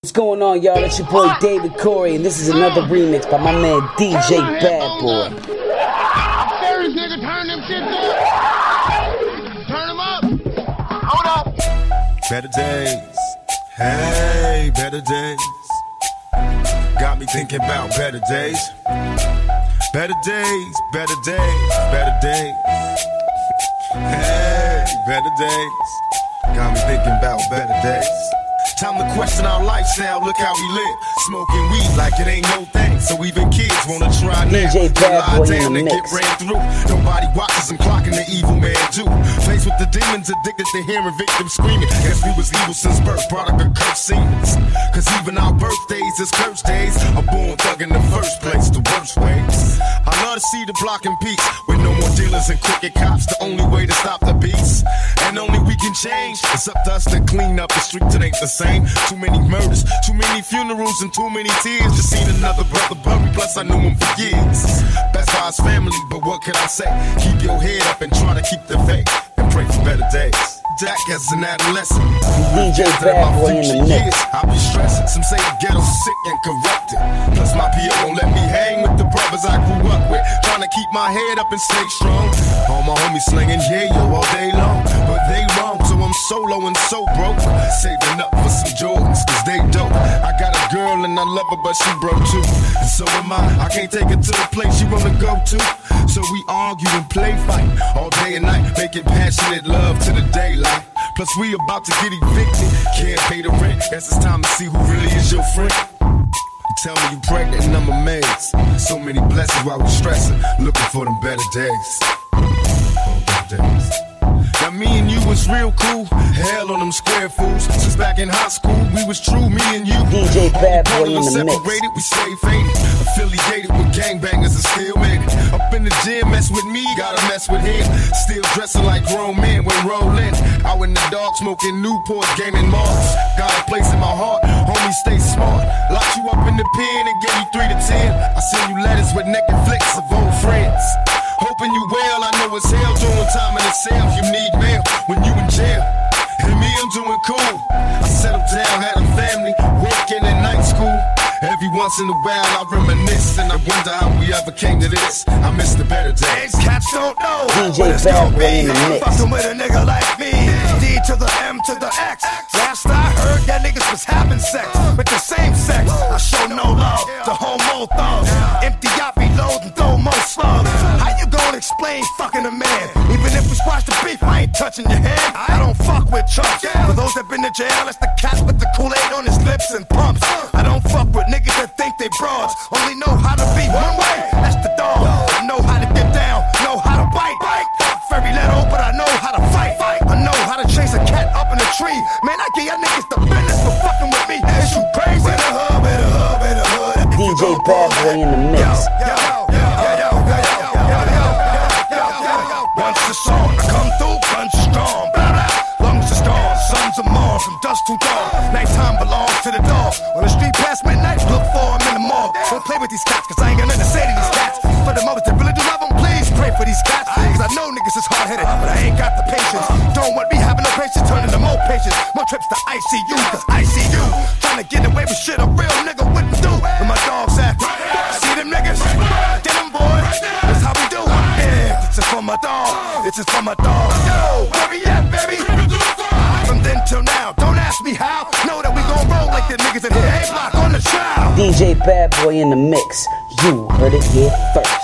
What's going on, y'all? It's your boy David Corey, and this is another remix by my man DJ Bad Boy. Serious nigga, turn them shit up. Turn them up. Hold up. Better days. Hey, better days. Got me thinking about better days. Better days, better days, better days. Hey, better days. Got me thinking about better days. Time to question our lifestyle, look how we live. Smoking weed like it ain't no thing. So even kids wanna try now. DJ Bad Boy in the and get mix. ran through. Nobody watches them clocking the evil man do. Faced with the demons, addicted to hearing victims screaming. Guess we was evil since birth, product of cursed scenes. Cause even our birthdays is cursed days. A born thug in the first place, the worst ways. I love to see the block in peace. With no more dealers and crooked cops. The only way to stop the beats. And only we can change. It's up to us to clean up the streets, it ain't the same. Too many murders, too many funerals, and too many tears. Just seen another brother buried, plus I knew him for years. Best by his family, but what can I say? Keep your head up and try to keep the faith. And pray for better days. Jack as an adolescent. DJ Bad Boy in the mix. I be stressing. Some say the ghetto's sick and corrupted. Plus my PO won't let me hang with the brothers I grew up with. Trying to keep my head up and stay strong. All my homies slinging yeah-yo all day long. But they wrong, so I'm solo and so broke. Saving up for some Jordans, cause they dope. I got a girl and I love her, but she broke too. And so am I can't take her to the place she wanna go to. So we argue and play fight all day and night, making passionate love to the daylight. Plus we about to get evicted, can't pay the rent. Guess it's time to see who really is your friend. You tell me you pregnant and I'm amazed. So many blessings while we stressing, looking for them better days. Oh, better days. Now me and you was real cool, hell on them square fools. Since back in high school, we was true, me and you. DJ Bad Boy in the mix. Separated, we stay faded. Affiliated with gangbangers and still made it. Up in the gym, mess with me, gotta mess with him. Still dressing like grown men when rolling. Out in the dark, smoking Newport, gaming Mars. Got a place in my heart, homie, stay smart. Locked you up in the pen and gave you 3 to 10. I send you letters with naked flicks of old friends. Hoping you well, I know it's hell doing time in the cell. You need mail when you in jail. And me, I'm doing cool. I settled down, had a family, working in night school. Every once in a while I reminisce and I wonder how we ever came to this. I miss the better days. Cats don't know DJ Bad Boy in the mix. Fucking with a nigga like me. D to the M to the X. Last I heard that niggas was having sex with the same sex. I show no love to homo thugs. Empty yacht reload and throw more slugs. How you gonna explain fucking a man? Even if we squash the beef, I ain't touching your hand. I don't fuck with chumps. For those that been to jail, that's the cat with the Kool-Aid on his lips and pumps. I don't fuck with niggas that think they broads. Only know how to be one way, that's the dog. I know how to get down, know how to bite. Very little, but I know how to fight. I know how to chase a cat up in a tree. Man, I give y'all niggas the business for fucking with me. Is you crazy? DJ Bad Boy in the mix. Once the song I come through, punch strong. Lungs are strong, sons of Mars from dusk to dawn. Nighttime belongs to the dog. On the street past midnight, look for him in the mall. Don't play with these cats, cause I ain't got nothing to say to these cats. For the mothers that really do love them, please pray for these cats. Cause I know niggas is hard-headed, but I ain't got the patience. Don't want me having no patience, turning to more patience. More trips to ICU, cause ICU trying to get away with shit a real nigga wouldn't do. When my dogs act, see them niggas? Get them boys, that's how we do. Yeah, this is for my dog, this is for my dog. Yo, where we at, baby? From then till now, don't ask me how. Know that we gon' roll like the niggas in here. A-Block on the trial. DJ Bad Boy in the mix. You heard it here first.